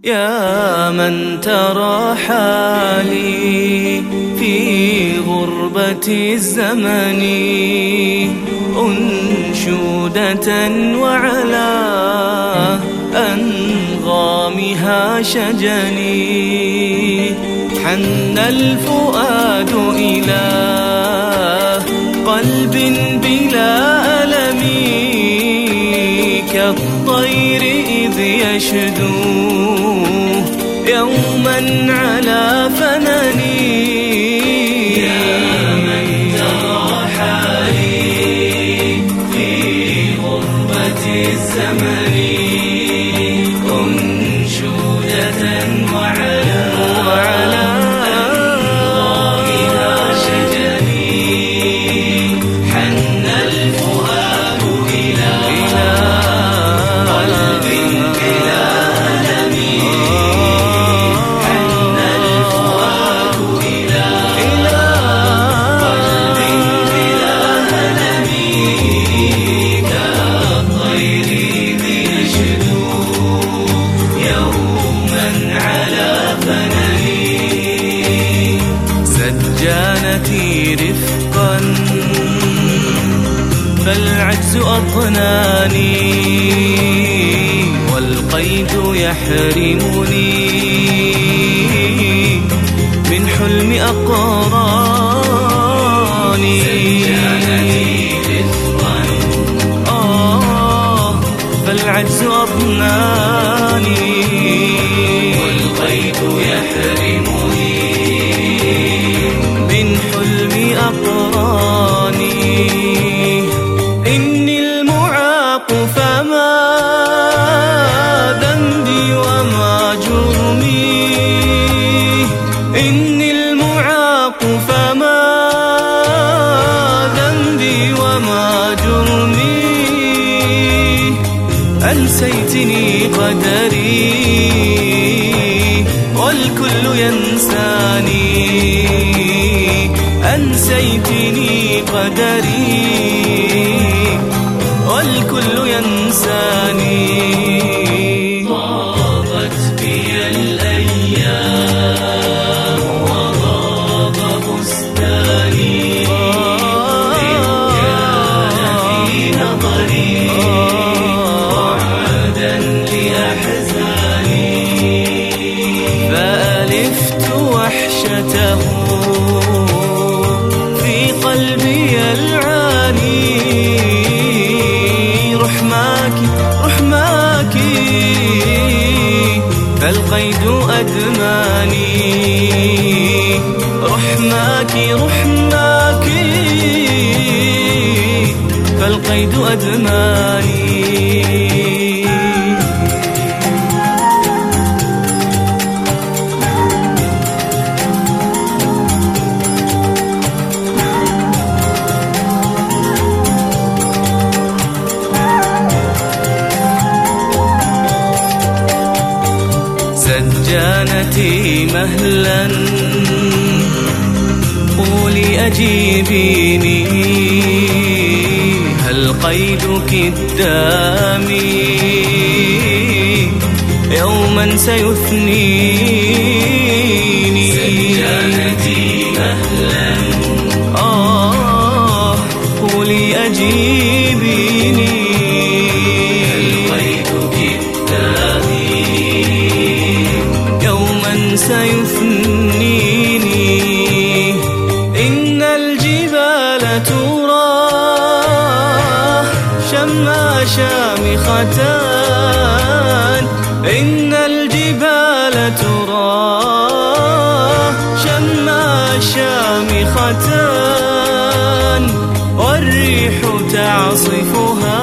يا من ترى حالي في غربة الزمن أنشودة وعلى أنغامها شجني حن الفؤاد إلى قلب بلا ألم كالطير إذ يشدو يوما على فنني يا من ترى حالي في غربة الزمن أنشودة وعلى أنغامها شجني حن الفؤاد إلى قلب بلا ألم حن الفؤاد إلى قلب بلا ألم كالطير إذ يشدو يوما على فنني سجانتي رفقا فالعجز أضناني والقيد يحرمني من حلم أقراني سجانتي رفقا فالعجز أضناني والقيد يحرمني من حلم أقراني إني المعاق فما ذنبي وما جرمي إني المعاق فما ذنبي وما جرمي أنسيتني قدري والكل ينساني أنسيتني قدري والكل ينساني طابت بي الأيام وغاب بستاني إن كان في نظري وعادا لأحزاني فألفت وحشته في قلبي العاني رحماك فالقيد أدماني رحماك فالقيد أدماني سجانتي مهلا قولي أجيبيني هل قيدك الدامي يوما سيثنيني سجانتي مهلا قولي أجيبيني هل قيدك الدامي يوما سيثنيني إن الجبال ترى شامختان إن الجبال ترى شامختان والريح تعصفها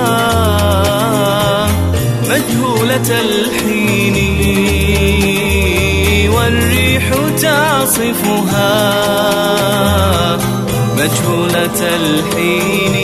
مجهولة الحين والريح تعصفها مجهولة الحين